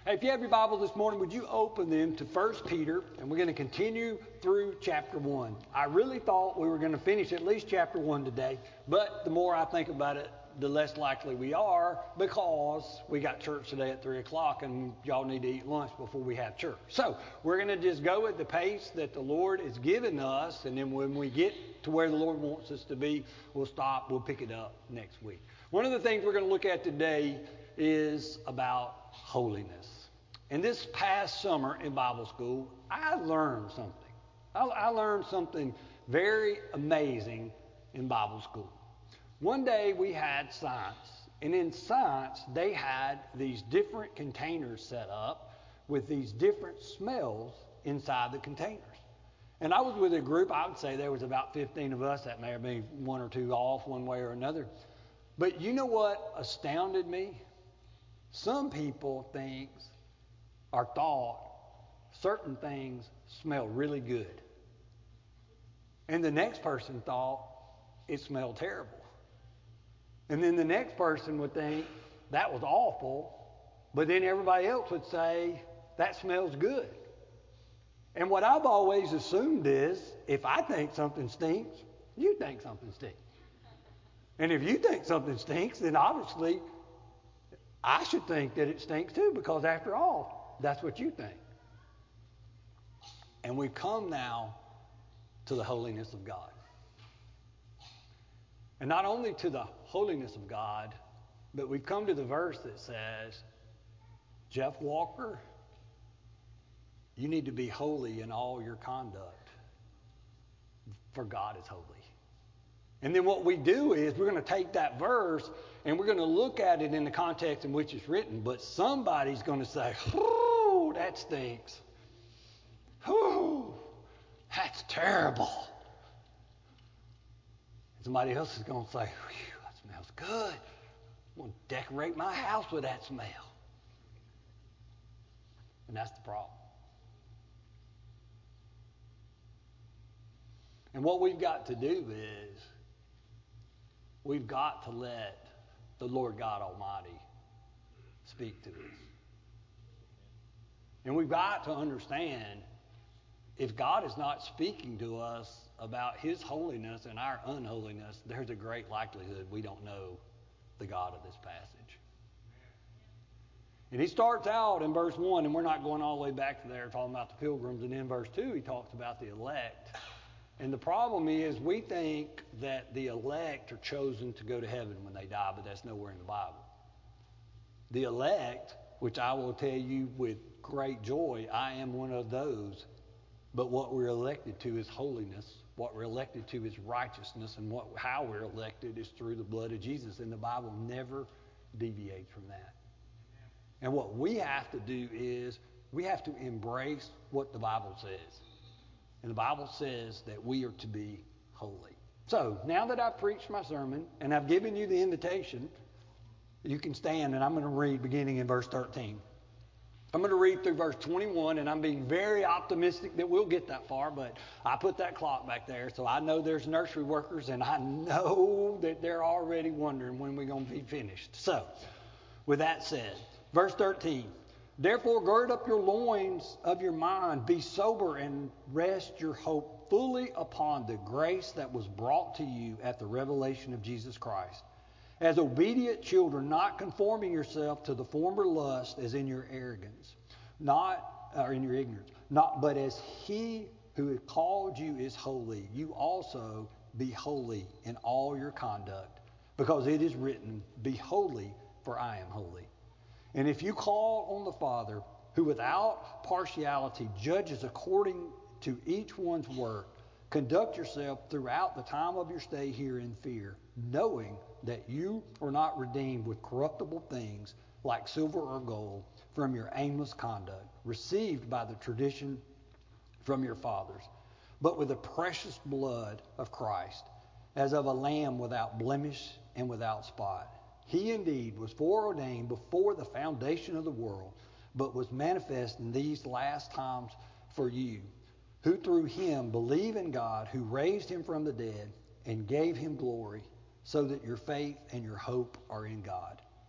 Hey, if you have your Bible this morning, would you open them to 1 Peter, and we're going to continue through chapter 1. I really thought we were going to finish at least chapter 1 today, but the more I think about it, the less likely we are, because we got church today at 3 o'clock, and y'all need to eat lunch before we have church. So we're going to just go at the pace that the Lord has given us, and then when we get to where the Lord wants us to be, we'll stop, we'll pick it up next week. One of the things we're going to look at today is about holiness. And this past summer in Bible school, I learned something. I learned something very amazing in Bible school. One day we had science, and in science they had these different containers set up with these different smells inside the containers. And I was with a group, I would say there was about 15 of us. That may have been one or two off one way or another. But you know what astounded me? Some people think or thought certain things smell really good. And the next person thought it smelled terrible. And then the next person would think that was awful, but then everybody else would say that smells good. And what I've always assumed is if I think something stinks, you think something stinks. And if you think something stinks, then obviously I should think that it stinks too, because after all, that's what you think. And we've come now to the holiness of God. And not only to the holiness of God, but we've come to the verse that says, Jeff Walker, you need to be holy in all your conduct, for God is holy. And then what we do is we're going to take that verse and we're going to look at it in the context in which it's written. But somebody's going to say, "Oh, that stinks. Oh, that's terrible." And somebody else is going to say, "That smells good. I'm going to decorate my house with that smell." And that's the problem. And what we've got to do is we've got to let the Lord God Almighty speak to us. And we've got to understand, if God is not speaking to us about His holiness and our unholiness, there's a great likelihood we don't know the God of this passage. And he starts out in verse 1, and we're not going all the way back to there talking about the pilgrims, and in verse 2 he talks about the elect. And the problem is we think that the elect are chosen to go to heaven when they die, but that's nowhere in the Bible. The elect, which I will tell you with great joy, I am one of those. But what we're elected to is holiness. What we're elected to is righteousness. And how we're elected is through the blood of Jesus. And the Bible never deviates from that. And what we have to do is we have to embrace what the Bible says. And the Bible says that we are to be holy. So, now that I've preached my sermon and I've given you the invitation, you can stand, and I'm going to read beginning in verse 13. I'm going to read through verse 21, and I'm being very optimistic that we'll get that far, but I put that clock back there, so I know there's nursery workers, and I know that they're already wondering when we're going to be finished. So, with that said, verse 13. Therefore, gird up your loins of your mind, be sober, and rest your hope fully upon the grace that was brought to you at the revelation of Jesus Christ. As obedient children, not conforming yourself to the former lust as in your arrogance, in your ignorance, but as He who has called you is holy, you also be holy in all your conduct, because it is written, "Be holy, for I am holy." And if you call on the Father, who without partiality judges according to each one's work, conduct yourself throughout the time of your stay here in fear, knowing that you are not redeemed with corruptible things like silver or gold from your aimless conduct, received by the tradition from your fathers, but with the precious blood of Christ, as of a lamb without blemish and without spot. He indeed was foreordained before the foundation of the world, but was manifest in these last times for you, who through Him believe in God, who raised Him from the dead and gave Him glory, so that your faith and your hope are in God.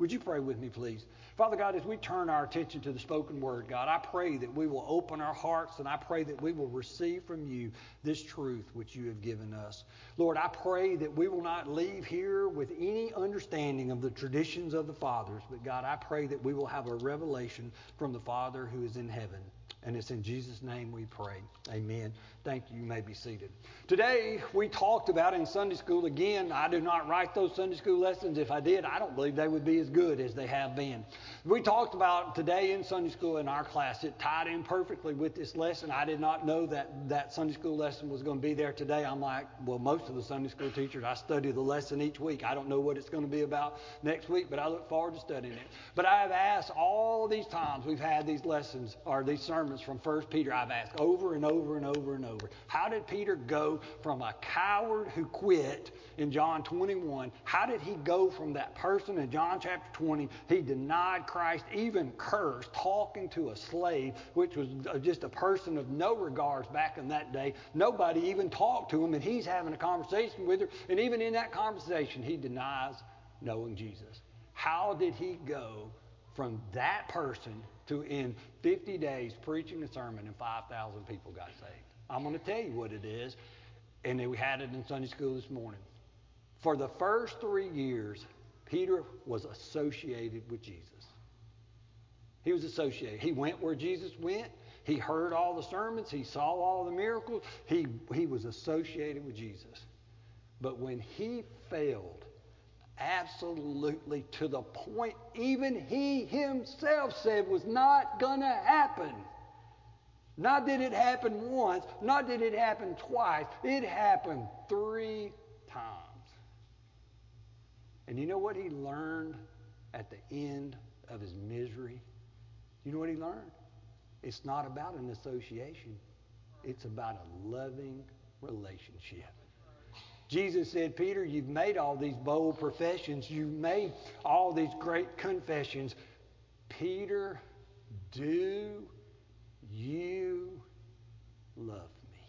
Would you pray with me, please? Father God, as we turn our attention to the spoken word, God, I pray that we will open our hearts and I pray that we will receive from you this truth which you have given us. Lord, I pray that we will not leave here with any understanding of the traditions of the fathers, but God, I pray that we will have a revelation from the Father who is in heaven. And it's in Jesus' name we pray. Amen. Thank you. You may be seated. Today, we talked about in Sunday school, again, I do not write those Sunday school lessons. If I did, I don't believe they would be as good as they have been. We talked about today in Sunday school in our class. It tied in perfectly with this lesson. I did not know that Sunday school lesson was going to be there today. I'm like, well, most of the Sunday school teachers, I study the lesson each week. I don't know what it's going to be about next week, but I look forward to studying it. But I have asked all these times we've had these lessons or these sermons from 1 Peter, I've asked over and over and over and over, how did Peter go from a coward who quit in John 21? How did he go from that person in John chapter 20? He denied Christ, even cursed, talking to a slave, which was just a person of no regards back in that day. Nobody even talked to him, and he's having a conversation with her. And even in that conversation, he denies knowing Jesus. How did he go from that person to in 50 days preaching a sermon and 5,000 people got saved? I'm going to tell you what it is, and we had it in Sunday school this morning. For the first 3 years, Peter was associated with Jesus. He was associated. He went where Jesus went. He heard all the sermons. He saw all the miracles. He was associated with Jesus. But when he failed, absolutely to the point even he himself said was not going to happen. Not did it happen once, not did it happen twice, it happened 3 times. And you know what he learned at the end of his misery? You know what he learned? It's not about an association. It's about a loving relationship. Jesus said, Peter, you've made all these bold professions. You've made all these great confessions. Peter, do you love me?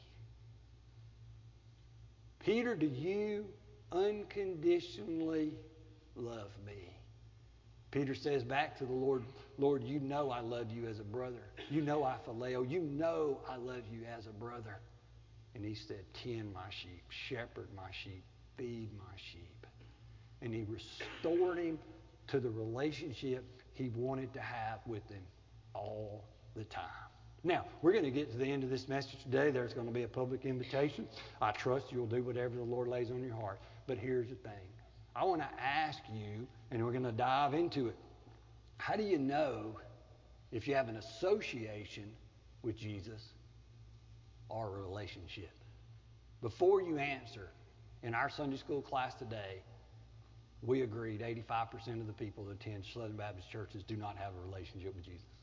Peter, do you unconditionally love me? Peter says back to the Lord, Lord, you know I love you as a brother. You know I phileo. You know I love you as a brother. And he said, tend my sheep, shepherd my sheep, feed my sheep. And he restored him to the relationship he wanted to have with him all the time. Now, we're going to get to the end of this message today. There's going to be a public invitation. I trust you'll do whatever the Lord lays on your heart. But here's the thing. I want to ask you, and we're going to dive into it. How do you know if you have an association with Jesus or a relationship? Before you answer, in our Sunday school class today, we agreed 85% of the people that attend Southern Baptist churches do not have a relationship with Jesus.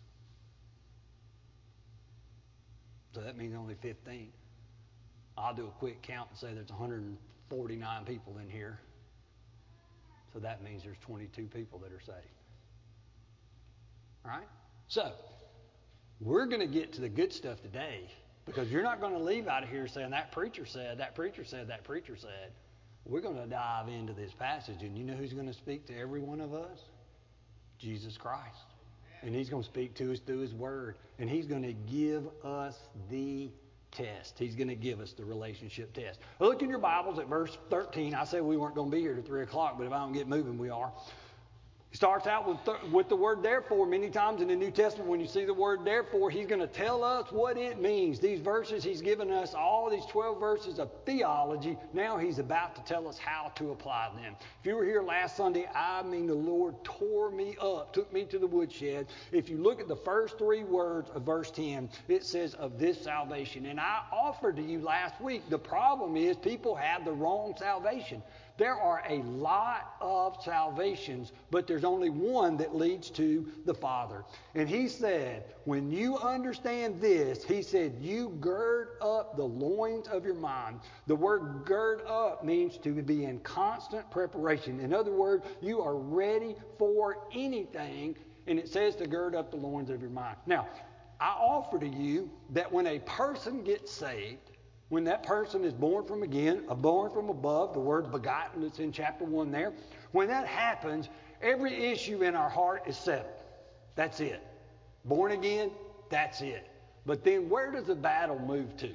So that means only 15. I'll do a quick count and say there's 149 people in here. So that means there's 22 people that are saved. All right? So, we're going to get to the good stuff today because you're not going to leave out of here saying that preacher said, that preacher said, that preacher said. We're going to dive into this passage, and you know who's going to speak to every one of us? Jesus Christ. And he's going to speak to us through his word, and he's going to give us the test. He's going to give us the relationship test. Look in your Bibles at verse 13. I said we weren't going to be here till 3 o'clock, but if I don't get moving, we are. He starts out with the word therefore. Many times in the New Testament, when you see the word therefore, he's going to tell us what it means. These verses, he's given us all these 12 verses of theology. Now he's about to tell us how to apply them. If you were here last Sunday, the Lord tore me up, took me to the woodshed. If you look at the first 3 words of verse 10, it says of this salvation. And I offered to you last week, the problem is people have the wrong salvation. There are a lot of salvations, but there's only one that leads to the Father. And he said, when you understand this, he said, you gird up the loins of your mind. The word gird up means to be in constant preparation. In other words, you are ready for anything, and it says to gird up the loins of your mind. Now, I offer to you that when a person gets saved, when that person is born from again, born from above, the word begotten that's in chapter 1 there, when that happens, Every issue in our heart is settled. That's it. Born again, that's it. But then where does the battle move to?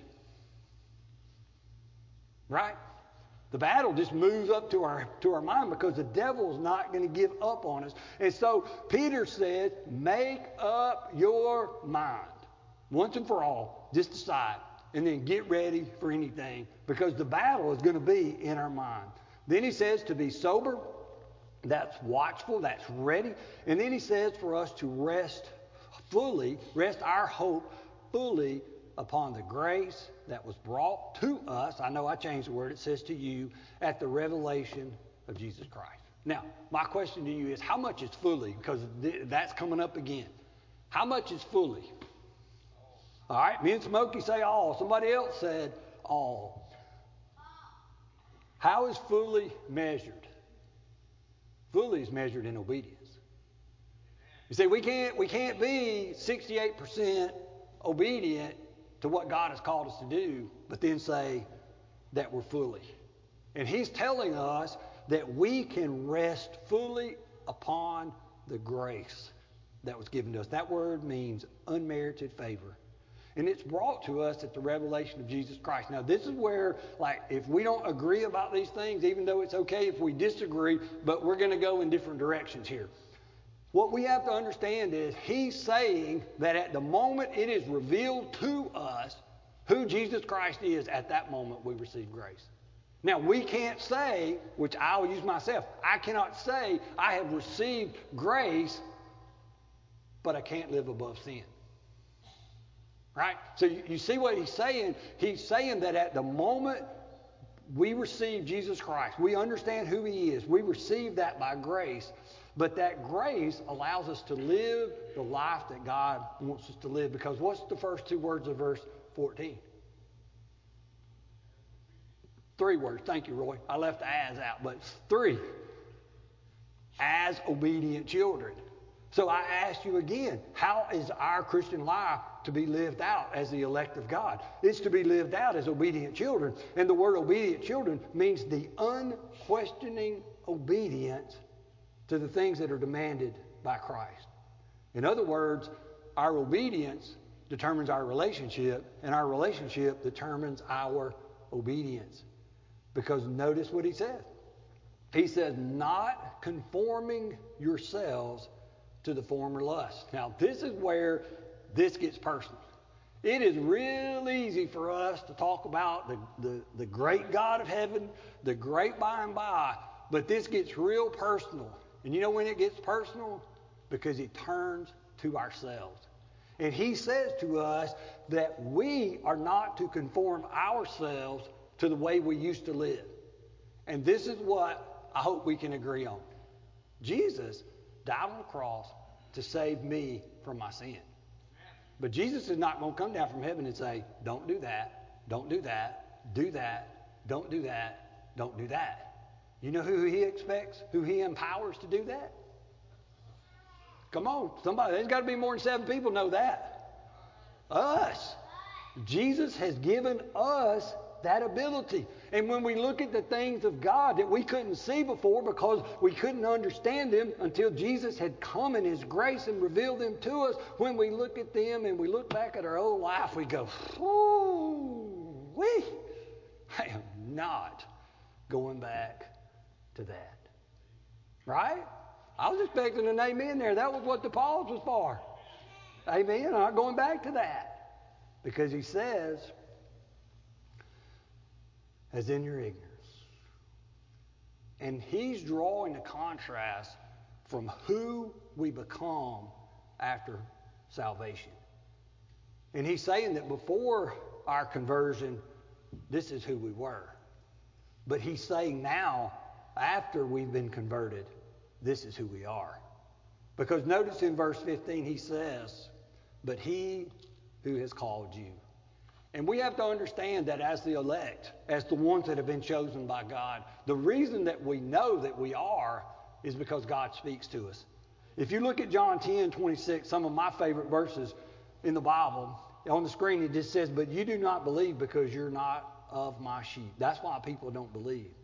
Right? The battle just moves up to our mind because the devil's not going to give up on us. And so Peter says, make up your mind. Once and for all, just decide. And then get ready for anything because the battle is going to be in our mind. Then he says to be sober. That's watchful. That's ready. And then he says for us to rest our hope fully upon the grace that was brought to us. I know I changed the word. It says to you at the revelation of Jesus Christ. Now, my question to you is how much is fully? Because that's coming up again. How much is fully? All right. Me and Smokey say all. Somebody else said all. How is fully measured? Fully is measured in obedience. You see, we can't be 68% obedient to what God has called us to do, but then say that we're fully. And he's telling us that we can rest fully upon the grace that was given to us. That word means unmerited favor. And it's brought to us at the revelation of Jesus Christ. Now, this is where, if we don't agree about these things, even though it's okay if we disagree, but we're going to go in different directions here. What we have to understand is he's saying that at the moment it is revealed to us who Jesus Christ is, at that moment we receive grace. Now, we can't say, which I'll use myself, I cannot say I have received grace, but I can't live above sin. Right? So you see what he's saying? He's saying that at the moment we receive Jesus Christ, we understand who he is, we receive that by grace, but that grace allows us to live the life that God wants us to live. Because what's the first two words of verse 14? 3 words. Thank you, Roy. I left the as out, but 3. As obedient children. So I ask you again, how is our Christian life to be lived out as the elect of God? It's to be lived out as obedient children. And the word obedient children means the unquestioning obedience to the things that are demanded by Christ. In other words, our obedience determines our relationship, and our relationship determines our obedience. Because notice what he says. He says, not conforming yourselves to the former lust. Now, this is where this gets personal. It is real easy for us to talk about the great God of heaven, the great by and by, but this gets real personal. And you know when it gets personal? Because it turns to ourselves. And he says to us that we are not to conform ourselves to the way we used to live. And this is what I hope we can agree on. Jesus died on the cross to save me from my sin. But Jesus is not going to come down from heaven and say, don't do that, don't do that, do that, don't do that, don't do that. You know who he expects, who he empowers to do that? Come on, somebody. There's got to be more than 7 people know that. Us. Jesus has given us that ability. And when we look at the things of God that we couldn't see before because we couldn't understand them until Jesus had come in his grace and revealed them to us, when we look at them and we look back at our old life, we go, I am not going back to that. Right? I was expecting an amen there. That was what the pause was for. Amen. I'm not going back to that. Because he says, as in your ignorance. And he's drawing a contrast from who we become after salvation. And he's saying that before our conversion, this is who we were. But he's saying now, after we've been converted, this is who we are. Because notice in verse 15 he says, but he who has called you. And we have to understand that as the elect, as the ones that have been chosen by God, the reason that we know that we are is because God speaks to us. If you look at John 10:26, some of my favorite verses in the Bible, on the screen it just says, but you do not believe because you're not of my sheep. That's why people don't believe.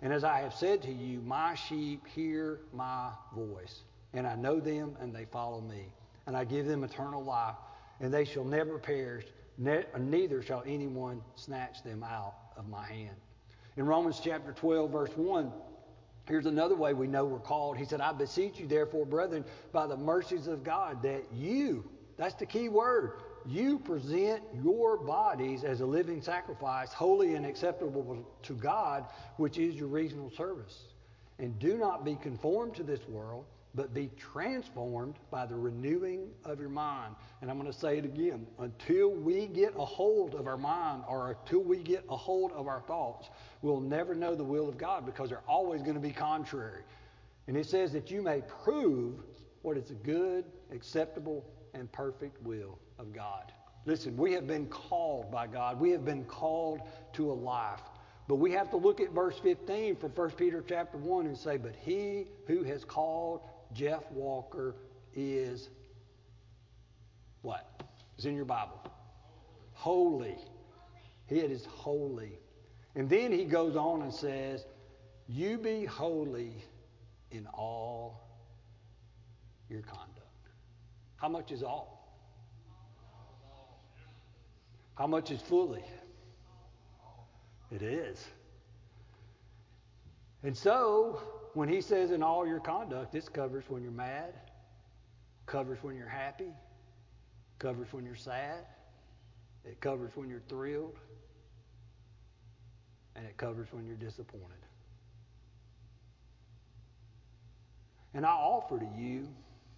And as I have said to you, my sheep hear my voice, and I know them, and they follow me. And I give them eternal life, and they shall never perish, neither shall anyone snatch them out of my hand. In Romans chapter 12, verse 1, here's another way we know we're called. He said, I beseech you, therefore, brethren, by the mercies of God, that you, that's the key word, you present your bodies as a living sacrifice, holy and acceptable to God, which is your reasonable service. And do not be conformed to this world, but be transformed by the renewing of your mind. And I'm going to say it again. Until we get a hold of our mind, or until we get a hold of our thoughts, we'll never know the will of God, because they're always going to be contrary. And it says that you may prove what is a good, acceptable, and perfect will of God. Listen, we have been called by God. We have been called to a life. But we have to look at verse 15 from 1 Peter chapter 1 and say, but he who has called Jeff Walker is what? It's in your Bible. Holy. He is holy. And then he goes on and says, you be holy in all your conduct. How much is all? How much is fully? It is. And so, when he says in all your conduct, this covers when you're mad, covers when you're happy, covers when you're sad, it covers when you're thrilled, and it covers when you're disappointed. And I offer to you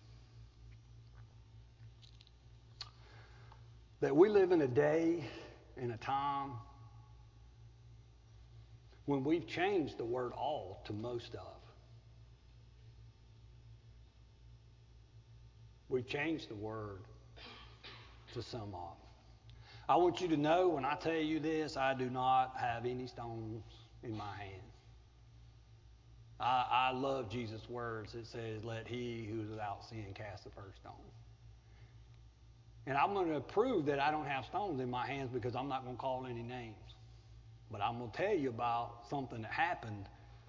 that we live in a day and a time when we've changed the word all to most of. We've changed the word to some of. I want you to know when I tell you this, I do not have any stones in my hand. I love Jesus' words. It says, let he who is without sin cast the first stone. And I'm going to prove that I don't have stones in my hands, because I'm not going to call any names. But I'm going to tell you about something that happened.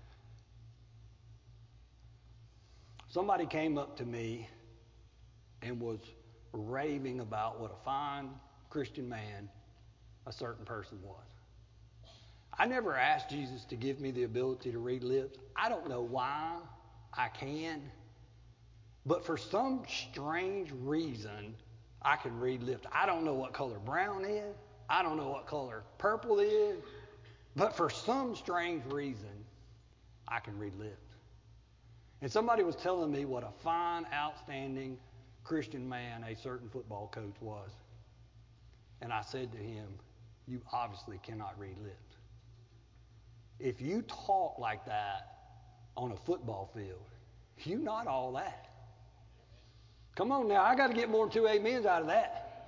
Somebody came up to me and was raving about what a fine Christian man a certain person was. I never asked Jesus to give me the ability to read lips. I don't know why I can, but for some strange reason, I can read lips. I don't know what color brown is. I don't know what color purple is. But for some strange reason, I can read lips. And somebody was telling me what a fine, outstanding Christian man a certain football coach was. And I said to him, you obviously cannot read lips. If you talk like that on a football field, you're not all that. Come on now, I got to get more than 2 amens out of that.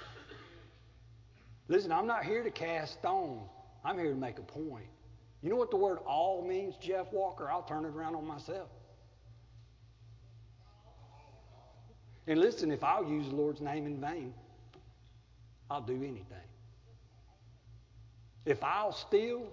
Listen, I'm not here to cast stones. I'm here to make a point. You know what the word all means, Jeff Walker? I'll turn it around on myself. And listen, if I'll use the Lord's name in vain, I'll do anything. If I'll steal,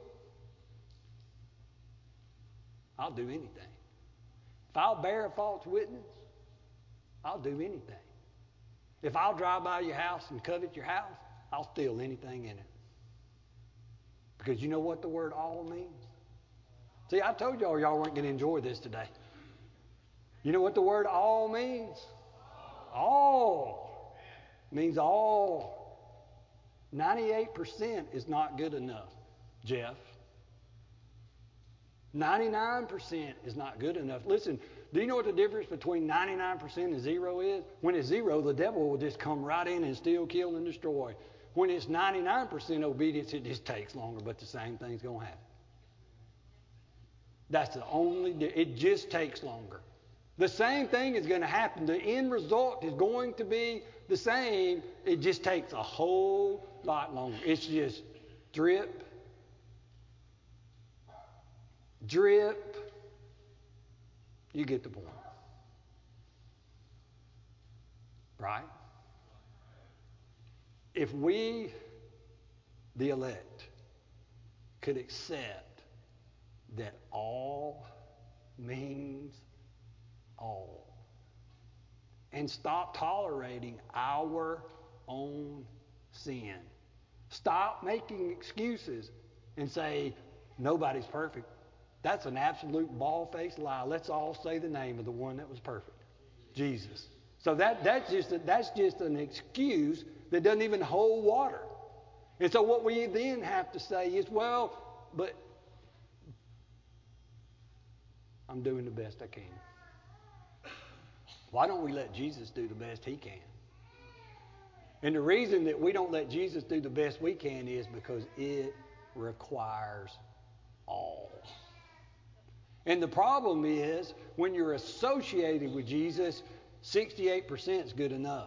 I'll do anything. If I'll bear a false witness, I'll do anything. If I'll drive by your house and covet your house, I'll steal anything in it. Because you know what the word all means? See, I told y'all weren't going to enjoy this today. You know what the word all means? All means all. 98% is not good enough, Jeff. 99% is not good enough. Listen, do you know what the difference between 99% and 0 is? When it's 0, the devil will just come right in and steal, kill, and destroy. When it's 99% obedience, it just takes longer, but the same thing's going to happen. That's the only, it just takes longer. The same thing is going to happen. The end result is going to be the same. It just takes a whole lot longer. It's just drip, drip. You get the point. Right? If we, the elect, could accept that all means all. And stop tolerating our own sin. Stop making excuses and say, nobody's perfect. That's an absolute bald-faced lie. Let's all say the name of the one that was perfect. Jesus. So that's just an excuse that doesn't even hold water. And so what we then have to say is, well, but I'm doing the best I can. Why don't we let Jesus do the best he can? And the reason that we don't let Jesus do the best we can is because it requires all. And the problem is, when you're associated with Jesus, 68% is good enough.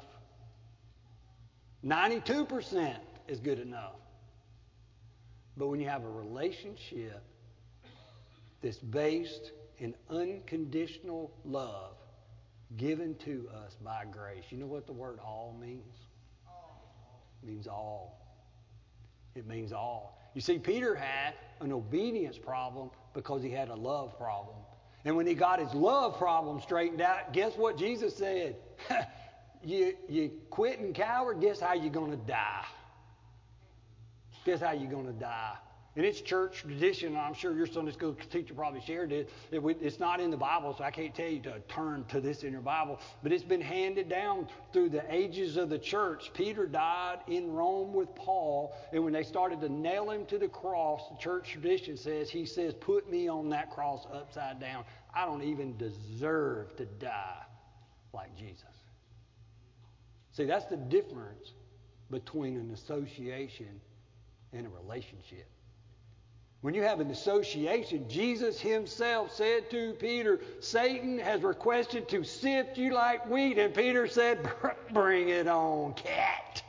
92% is good enough. But when you have a relationship that's based in unconditional love given to us by grace, you know what the word all means? It means all. It means all. You see, Peter had an obedience problem because he had a love problem. And when he got his love problem straightened out, guess what Jesus said? You quitting coward, guess how you're going to die? Guess how you're going to die? And it's church tradition, and I'm sure your Sunday school teacher probably shared it. It's not in the Bible, so I can't tell you to turn to this in your Bible. But it's been handed down through the ages of the church. Peter died in Rome with Paul, and when they started to nail him to the cross, the church tradition says, he says, put me on that cross upside down. I don't even deserve to die like Jesus. See, that's the difference between an association and a relationship. When you have an association, Jesus himself said to Peter, Satan has requested to sift you like wheat. And Peter said, bring it on, cat.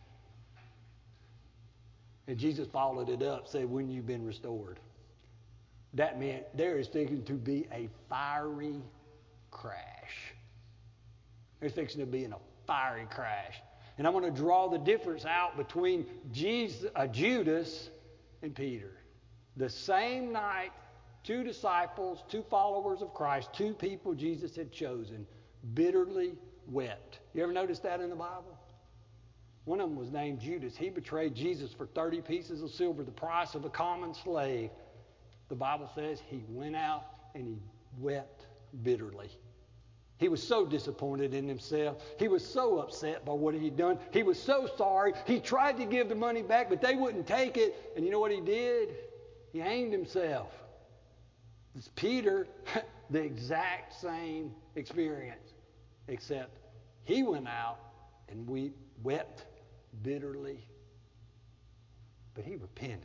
And Jesus followed it up, said, when you've been restored. That meant there is fixing to be a fiery crash. There's fixing to be a fiery crash. And I'm going to draw the difference out between Judas and Peter. The same night, two disciples, two followers of Christ, two people Jesus had chosen, bitterly wept. You ever notice that in the Bible? One of them was named Judas. He betrayed Jesus for 30 pieces of silver, the price of a common slave. The Bible says he went out and he wept bitterly. He was so disappointed in himself. He was so upset by what he'd done. He was so sorry. He tried to give the money back, but they wouldn't take it. And you know what he did? He hanged himself. It's Peter, the exact same experience, except he went out and wept bitterly, but he repented.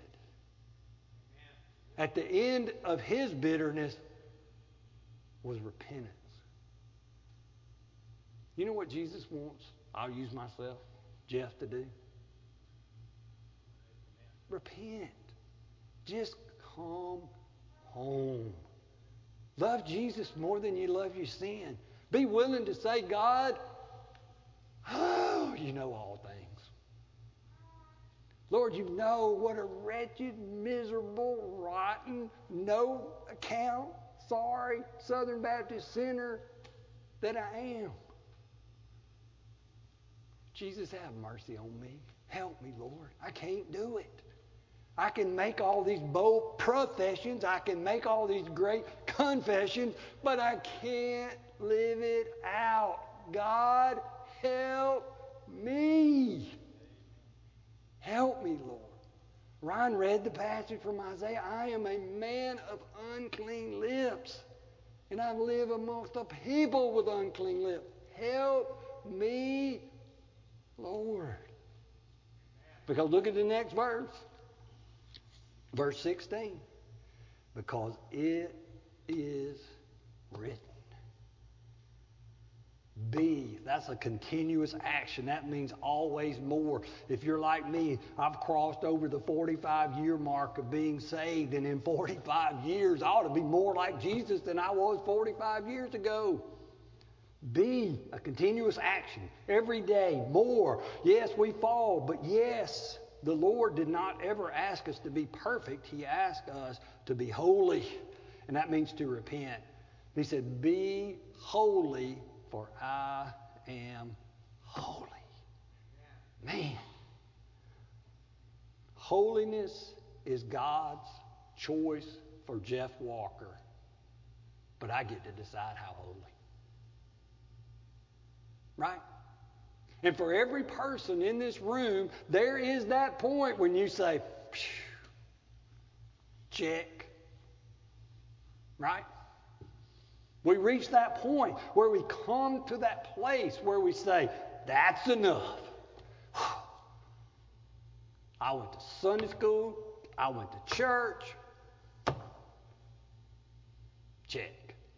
At the end of his bitterness was repentance. You know what Jesus wants? I'll use myself, Jeff, to do. Repent. Just come home. Love Jesus more than you love your sin. Be willing to say, God, oh, you know all things. Lord, you know what a wretched, miserable, rotten, no account, sorry, Southern Baptist sinner that I am. Jesus, have mercy on me. Help me, Lord. I can't do it. I can make all these bold professions. I can make all these great confessions, but I can't live it out. God, help me. Help me, Lord. Ryan read the passage from Isaiah. I am a man of unclean lips, and I live amongst a people with unclean lips. Help me, Lord. Because look at the next verse. Verse 16. Because it is written. Be, that's a continuous action. That means always more. If you're like me, I've crossed over the 45-year mark of being saved, and in 45 years, I ought to be more like Jesus than I was 45 years ago. Be, a continuous action. Every day, more. Yes, we fall, but yes, the Lord did not ever ask us to be perfect. He asked us to be holy, and that means to repent. He said, be holy, for I am holy. Man, holiness is God's choice for Jeff Walker, but I get to decide how holy. Right? And for every person in this room, there is that point when you say, check. Right? We reach that point where we come to that place where we say, that's enough. I went to Sunday school. I went to church. Check.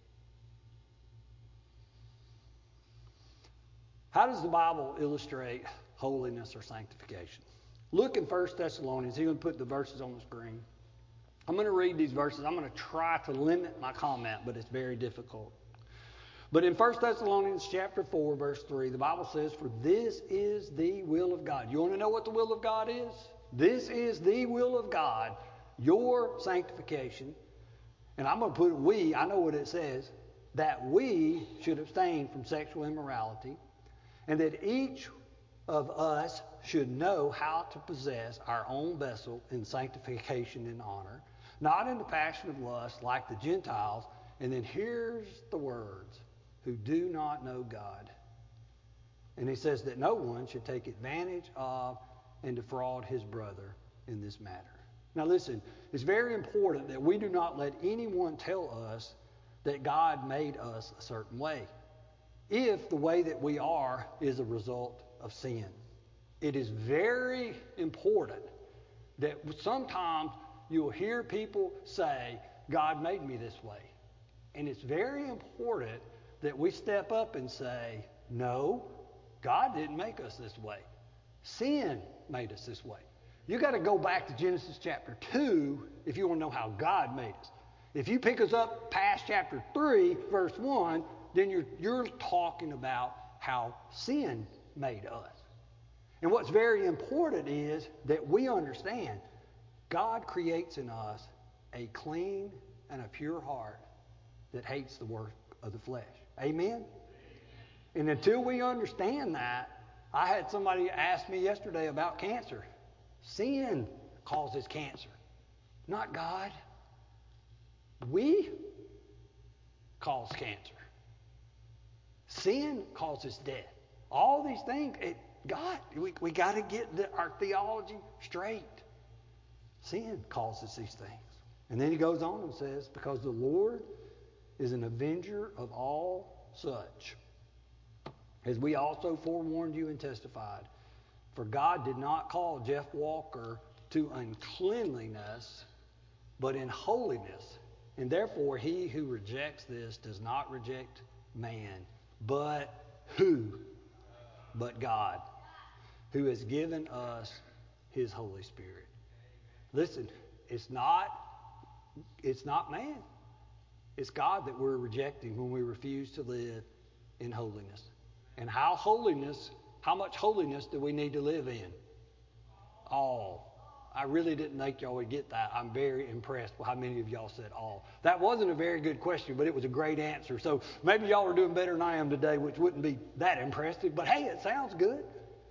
How does the Bible illustrate holiness or sanctification? Look in 1 Thessalonians. He's going to put the verses on the screen. I'm going to read these verses. I'm going to try to limit my comment, but it's very difficult. But in 1 Thessalonians chapter 4, verse 3, the Bible says, for this is the will of God. You want to know what the will of God is? This is the will of God, your sanctification. And I'm going to put we, I know what it says, that we should abstain from sexual immorality, and that each of us should know how to possess our own vessel in sanctification and honor, not in the passion of lust like the Gentiles. And then here's the words, who do not know God. And he says that no one should take advantage of and defraud his brother in this matter. Now listen, it's very important that we do not let anyone tell us that God made us a certain way, if the way that we are is a result of sin. It is very important that sometimes you'll hear people say, God made me this way. And it's very important that we step up and say, no, God didn't make us this way. Sin made us this way. You got to go back to Genesis chapter 2 if you want to know how God made us. If you pick us up past chapter 3, verse 1, then you're talking about how sin made us. And what's very important is that we understand God creates in us a clean and a pure heart that hates the work of the flesh. Amen? And until we understand that, I had somebody ask me yesterday about cancer. Sin causes cancer, not God. We cause cancer. Sin causes death. All these things, we got to get our theology straight. Sin causes these things. And then he goes on and says, because the Lord is an avenger of all such, as we also forewarned you and testified. For God did not call Jeff Walker to uncleanliness, but in holiness. And therefore, he who rejects this does not reject man, but who? But God, who has given us his Holy Spirit. Listen, it's not man. It's God that we're rejecting when we refuse to live in holiness. And how much holiness do we need to live in? All. I really didn't think y'all would get that. I'm very impressed with how many of y'all said all. That wasn't a very good question, but it was a great answer. So maybe y'all are doing better than I am today, which wouldn't be that impressive. But hey, it sounds good.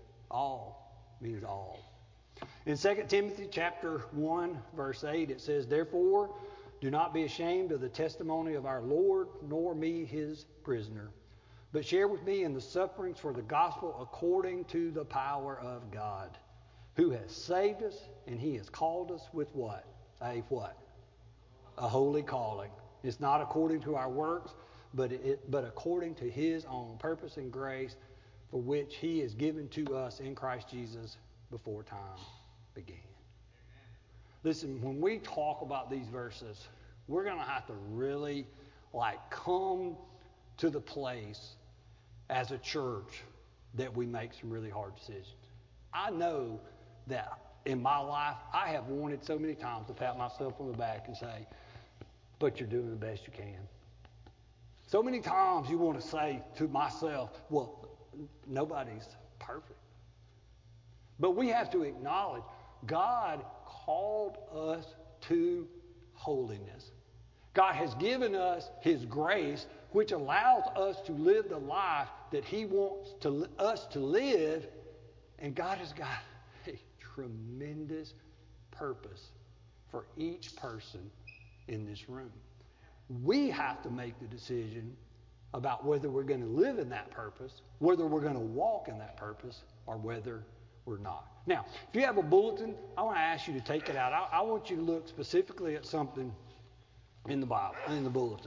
All means all. In 2 Timothy chapter 1, verse 8, it says, therefore, do not be ashamed of the testimony of our Lord, nor me his prisoner, but share with me in the sufferings for the gospel according to the power of God, who has saved us, and he has called us with what? A what? A holy calling. It's not according to our works, but according to his own purpose and grace, for which he is given to us in Christ Jesus before time began. Listen, when we talk about these verses, we're going to have to really come to the place as a church that we make some really hard decisions. I know that in my life, I have wanted so many times to pat myself on the back and say, but you're doing the best you can. So many times you want to say to myself, well, nobody's perfect. But we have to acknowledge God called us to holiness. God has given us His grace, which allows us to live the life that He wants us to live. And God has got a tremendous purpose for each person in this room. We have to make the decision about whether we're going to live in that purpose, whether we're going to walk in that purpose, or whether we're not. Now, if you have a bulletin, I want to ask you to take it out. I want you to look specifically at something in the Bible, in the bulletin.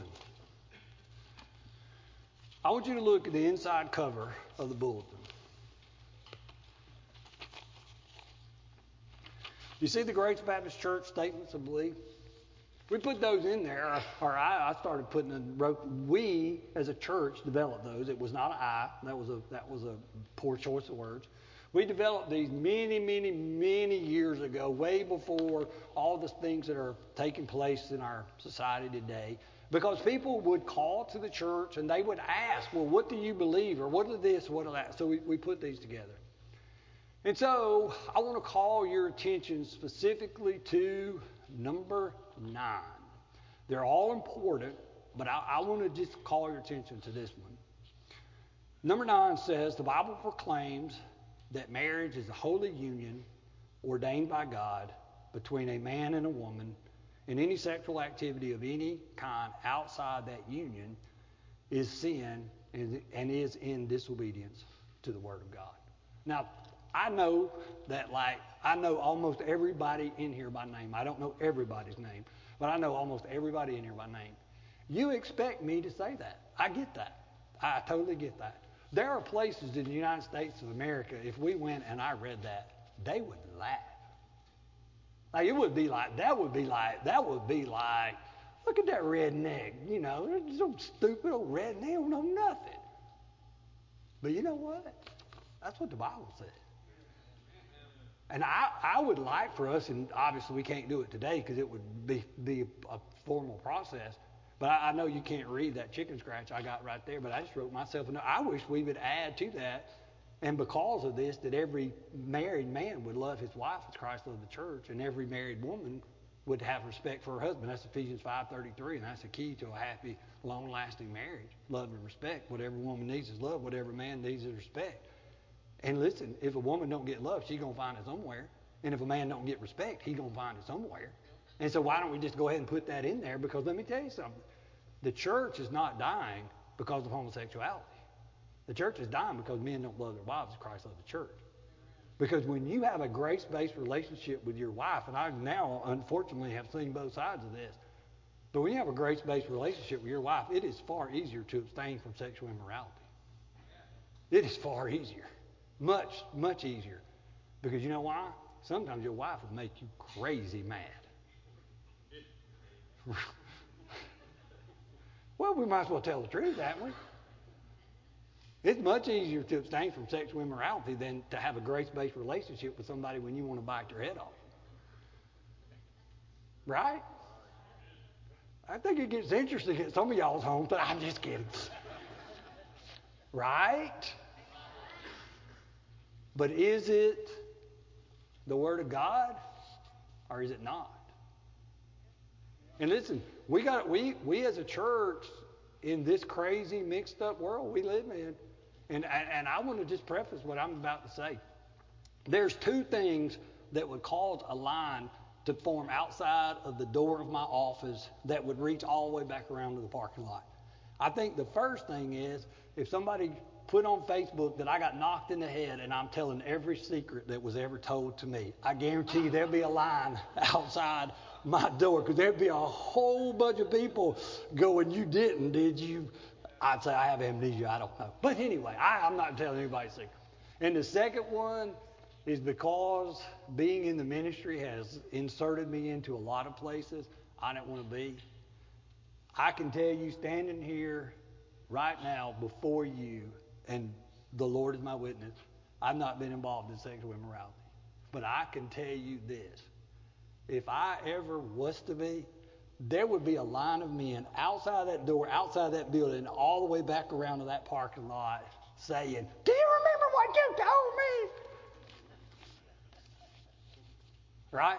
I want you to look at the inside cover of the bulletin. You see the Grace Baptist Church statements of belief? We put those in there, or I started putting them. We, as a church, developed those. It was not an I. That was a poor choice of words. We developed these many, many, many years ago, way before all the things that are taking place in our society today, because people would call to the church and they would ask, well, what do you believe? Or what is this? What is that? So we put these together. And so I want to call your attention specifically to number 9. They're all important, but I want to just call your attention to this one. Number 9 says, the Bible proclaims that marriage is a holy union ordained by God between a man and a woman, and any sexual activity of any kind outside that union is sin and is in disobedience to the Word of God. Now, I know almost everybody in here by name. I don't know everybody's name, but I know almost everybody in here by name. You expect me to say that. I get that. I totally get that. There are places in the United States of America, if we went and I read that, they would laugh. Like, that would be like, look at that redneck, some stupid old redneck, don't know nothing. But you know what? That's what the Bible says. And I would like for us, and obviously we can't do it today because it would be a formal process, but I know you can't read that chicken scratch I got right there, but I just wrote myself a note. I wish we would add to that, and because of this, that every married man would love his wife as Christ loved the church, and every married woman would have respect for her husband. That's Ephesians 5:33, and that's the key to a happy, long-lasting marriage. Love and respect. What every woman needs is love. What every man needs is respect. And listen, if a woman don't get love, she's going to find it somewhere. And if a man don't get respect, he's going to find it somewhere. And so why don't we just go ahead and put that in there? Because let me tell you something. The church is not dying because of homosexuality. The church is dying because men don't love their wives as Christ loved the church. Because when you have a grace-based relationship with your wife, and I now unfortunately have seen both sides of this, but when you have a grace-based relationship with your wife, it is far easier to abstain from sexual immorality. It is far easier. Much, much easier. Because you know why? Sometimes your wife will make you crazy mad. Well, we might as well tell the truth, haven't we? It's much easier to abstain from sexual immorality than to have a grace-based relationship with somebody when you want to bite their head off. Right? I think it gets interesting at some of y'all's homes, but I'm just kidding. Right? But is it the Word of God or is it not? And listen, we as a church in this crazy mixed up world we live in, and I want to just preface what I'm about to say. There's 2 things that would cause a line to form outside of the door of my office that would reach all the way back around to the parking lot. I think the first thing is if somebody put on Facebook that I got knocked in the head and I'm telling every secret that was ever told to me, I guarantee you there'll be a line outside my door because there'd be a whole bunch of people going, you didn't, did you? I'd say I have amnesia, I don't know. But anyway, I'm not telling anybody's secret. And the second one is because being in the ministry has inserted me into a lot of places I didn't want to be. I can tell you standing here right now before you, and the Lord is my witness, I've not been involved in sexual immorality. But I can tell you this. If I ever was to be, there would be a line of men outside that door, outside that building, all the way back around to that parking lot saying, do you remember what you told me? Right?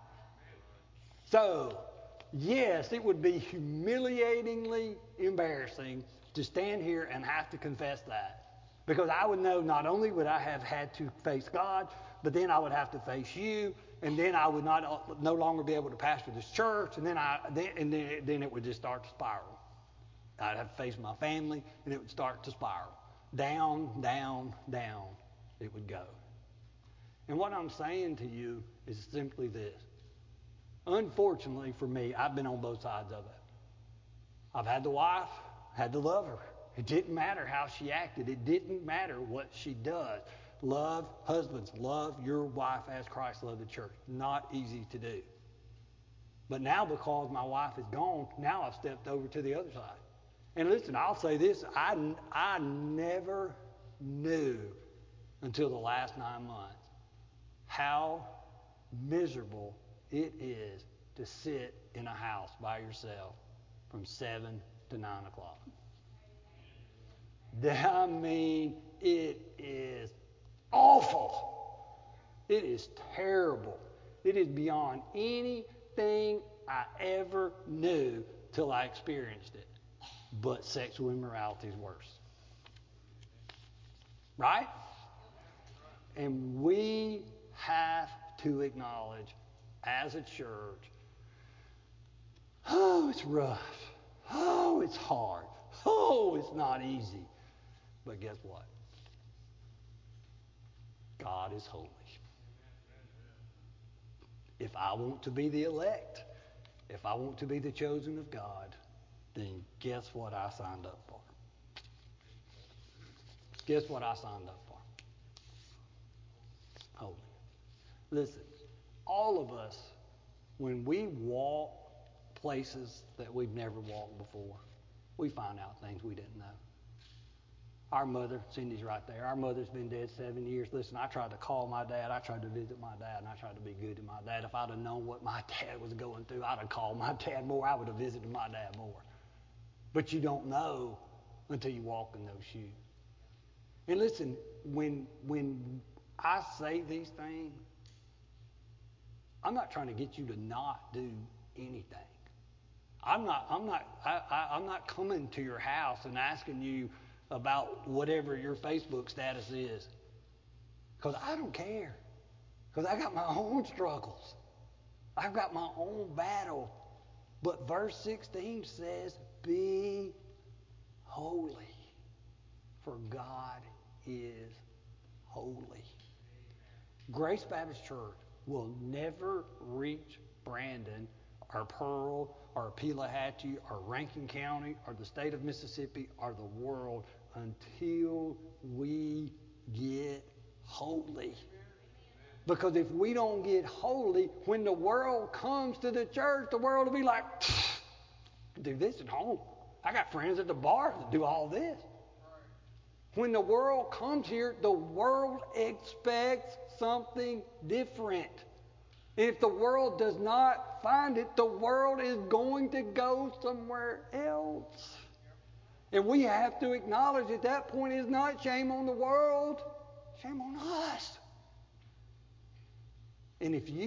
So, yes, it would be humiliatingly embarrassing to stand here and have to confess that. Because I would know not only would I have had to face God, but then I would have to face you, and then I would no longer be able to pastor this church, and then it would just start to spiral. I'd have to face my family, and it would start to spiral. Down, down, down, it would go. And what I'm saying to you is simply this. Unfortunately for me, I've been on both sides of it. I've had the wife, had to love her. It didn't matter how she acted. It didn't matter what she does. Love, husbands, love your wife as Christ loved the church. Not easy to do. But now because my wife is gone, now I've stepped over to the other side. And listen, I'll say this. I never knew until the last 9 months how miserable it is to sit in a house by yourself from 7 to 9 o'clock. I mean, it is awful. It is terrible. It is beyond anything I ever knew till I experienced it. But sexual immorality is worse. Right? And we have to acknowledge as a church, oh, it's rough. Oh, it's hard. Oh, it's not easy. But guess what? God is holy. If I want to be the elect, if I want to be the chosen of God, then guess what I signed up for? Guess what I signed up for? Holy. Listen, all of us, when we walk places that we've never walked before, we find out things we didn't know. Our mother, Cindy's right there. Our mother's been dead 7 years. Listen, I tried to call my dad. I tried to visit my dad, and I tried to be good to my dad. If I'd have known what my dad was going through, I'd have called my dad more. I would have visited my dad more. But you don't know until you walk in those shoes. And listen, when I say these things, I'm not trying to get you to not do anything. I'm not coming to your house and asking you about whatever your Facebook status is. Because I don't care. Because I got my own struggles. I've got my own battle. But verse 16 says, be holy, for God is holy. Grace Baptist Church will never reach Brandon or Pearl or Pelahatchie or Rankin County or the state of Mississippi or the world until we get holy. Because if we don't get holy, when the world comes to the church, the world will be like, do this at home. I got friends at the bar that do all this. When the world comes here, the world expects something different. If the world does not find it, the world is going to go somewhere else. And we have to acknowledge at that point it's not shame on the world, shame on us. And if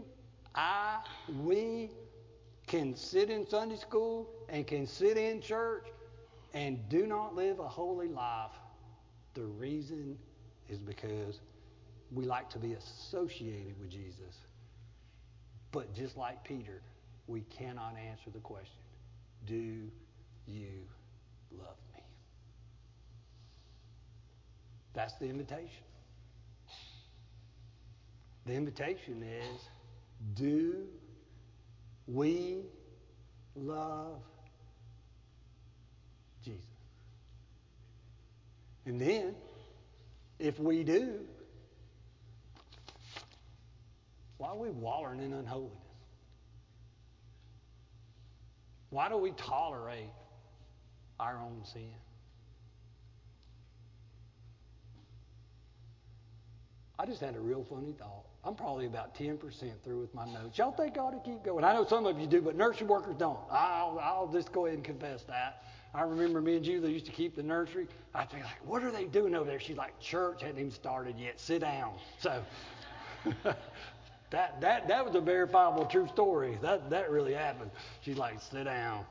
we can sit in Sunday school and can sit in church and do not live a holy life, the reason is because we like to be associated with Jesus. But just like Peter, we cannot answer the question, do you love me? That's the invitation. The invitation is, do we love Jesus? And then, if we do, why are we wallowing in unholiness? Why do we tolerate our own sin? I just had a real funny thought. I'm probably about 10% through with my notes. Y'all think I ought to keep going? I know some of you do, but nursery workers don't. I'll just go ahead and confess that. I remember me and Julie used to keep the nursery. I'd be like, what are they doing over there? She's like, church hadn't even started yet. Sit down. So That was a verifiable true story. That really happened. She's like, sit down.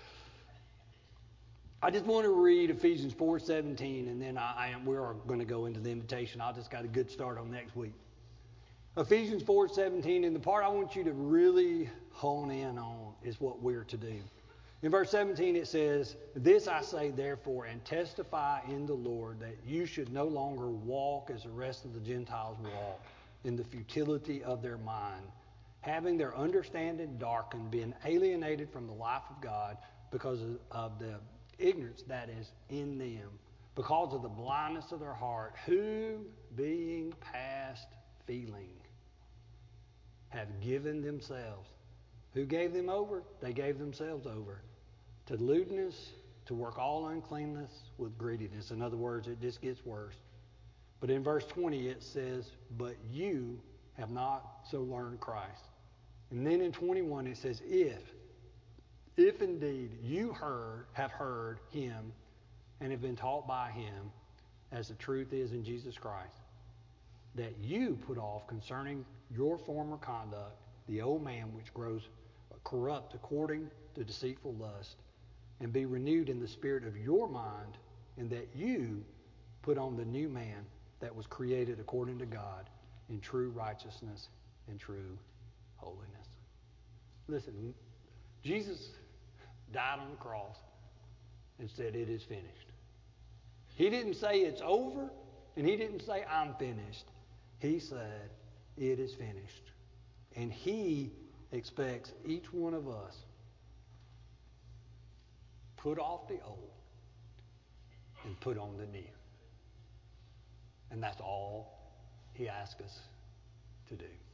I just want to read Ephesians 4:17, and then we are going to go into the invitation. I just got a good start on next week. Ephesians 4:17, and the part I want you to really hone in on is what we're to do. In verse 17 it says, "This I say therefore, and testify in the Lord, that you should no longer walk as the rest of the Gentiles walk, in the futility of their mind, having their understanding darkened, being alienated from the life of God because of the ignorance that is in them, because of the blindness of their heart, who, being past feeling, have given themselves." Who gave them over? They gave themselves over to lewdness, to work all uncleanness with greediness. In other words, it just gets worse. But in verse 20 it says, "But you have not so learned Christ." And then in 21 it says, if indeed you have heard him and have been taught by him, as the truth is in Jesus Christ, that you put off concerning your former conduct the old man which grows corrupt according to deceitful lust, and be renewed in the spirit of your mind, and that you put on the new man that was created according to God in true righteousness and true holiness. Listen, Jesus died on the cross and said, "It is finished." He didn't say it's over, and he didn't say I'm finished. He said, "It is finished." And he expects each one of us put off the old and put on the new. And that's all he asks us to do.